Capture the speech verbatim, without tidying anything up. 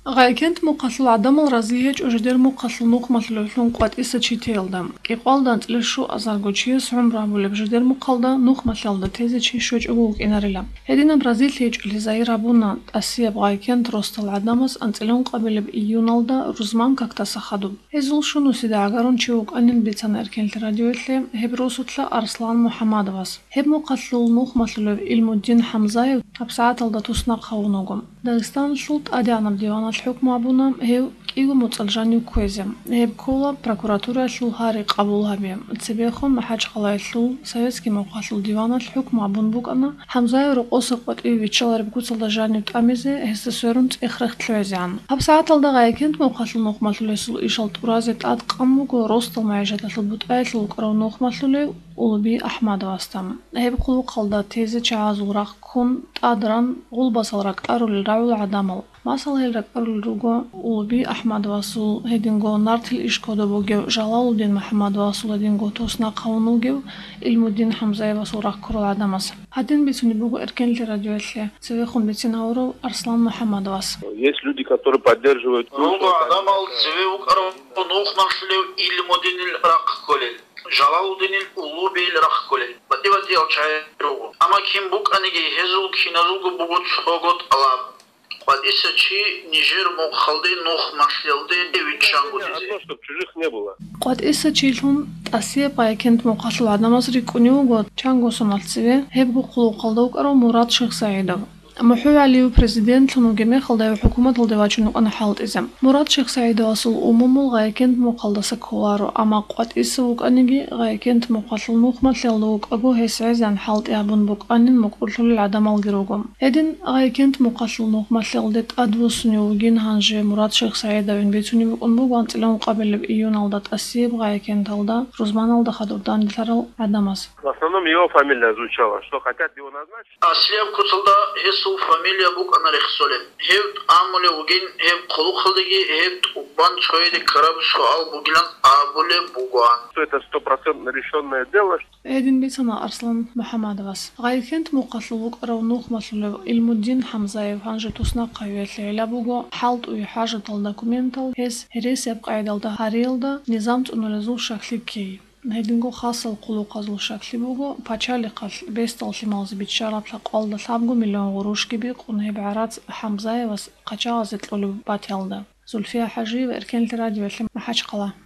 غايكنت مقاتل عدم الرزيج وجدير مقاتل نوق مثل لون قوات إسا تشيتيل دم إقوال دانت لشو أزارجوتشيس عمره بولا بجدير مقالدا نوق مثل دا تيزي تشي شوج أقوك إناريلا هدينا برازيل تيج اللي زي رابونا أسيا بغايكنت روستل عدامس أنت لون قبل بإيونالدا رزمان كاكتا سخدو هزول شنو سيدا عقارون تشيوك أنين بيتان إركين الراديوتلي هب روسوتلا أرسلان محمد واس هب مقاتل نوق مثل المدين حمزة هبساعات الدا توسنا قاونوغم داغستان شلط أديانا بديوانا الحكم أبونا هي إيغو متلجانيو كويزم هي بكولا بروكوراتورة شلو هاري قبولها بيم تسبيخون محاج قلاي شلو سويتسكي موقاتل ديوانا الحكم أبون بوك أنا حمزة رقوص قوات إيو بيتشالر بكوتل دجانيو تأميزي هستسورنت إخرخ تلوزيان هبساعات الدا غايكنت موقاتل نوخ مثلو يسلو إيشال تورازي تقاد قموكو روستل معيشة تلبوت آيتلو قرو نوخ مثلو ولبي أحمد واستم هي بقولو قلدا تيزي تشعازو راق كون تادران غلبصل راق أرو للرعو عدامل ماسل هي راق أرو للرقو ولبي أحمد واسو هيدنغو نارتل إشكو دبوغيو جلال الدين محمد واسو هيدنغو توسنا قونوغيو المدين حمزة واسو راق كرو عدامس هادين بيتوني بوغو إركين لراديو اتلي سويخون بيتين هورو أرسلان محمد واس Есть люди, которые поддерживают... Руга Адамал Цвеук Арнух Машлев или Модинил Ракколель. Жалаудинил Улубил Ракколель. Бативати Алчай Ругу. Ама Кимбук Аниги Хезул Киназулгу Бугут Хогот Алаб. Под Исачи Нижер Мухалды Нух Машлевды Вичангу Одно, чтобы чужих не было. قد إسا تشيلون أسيا بايكنت مقاتل عدم مصري كونيو تشانغو سمالتسوي هيبقو قلو قلدوك أرو مراد شيخ سعيدو محو عليو بريزيدنت لنو جميع خلدايو حكومة الدواجنو أنا حالت إزم مراد شيخ سعيد واصل أمومو غايكنت مقالدة سكوارو أما قوات إسوك أنيجي غايكنت مقاتل نوخ مثلوك أقو هيس عزان حالت إعبون بوك أنين مقرتلو العدم الجروجم هدين غايكنت مقاتل نوخ مثلدت أدو سنيوجين هانجي مراد شيخ سعيد وين بيتوني بوك أنبوك وانت لهم قبل بإيون الدات أسيب غايكنت الدا رزمان الدا خدردان دثرل عدمس В основном его фамилия звучала, что хотят его назначить. Аслев Куцалда Хесу фамилия бук анарихсолем. Хевт амуле угин хев кулу халдиги хевт убан чойди караб суал бугилан абуле бугуан. Это стопроцентно решенное дело. هدين بيتنا أرسلان محمد واس غايكنت مقاتلوك أرو نوخ مثلو المدين حمزة وهانجة توسنا قويت ليلا بوغو حالت وي حاجة الدوكومنتال هس هريس يبقى عيدالدا هاريلدا نظام تنولزو شكل كي هيدنغو خاصة القلو قازلو شكل بوغو باتشالي قال بيستال شمالز بيتشارب لقال لسابغو مليون غروش كبيق ونهي بعرات حمزة واس قاچا غازت لولو باتيالدا زولفيا حاجي وإركان الراديو اللي محاج قلا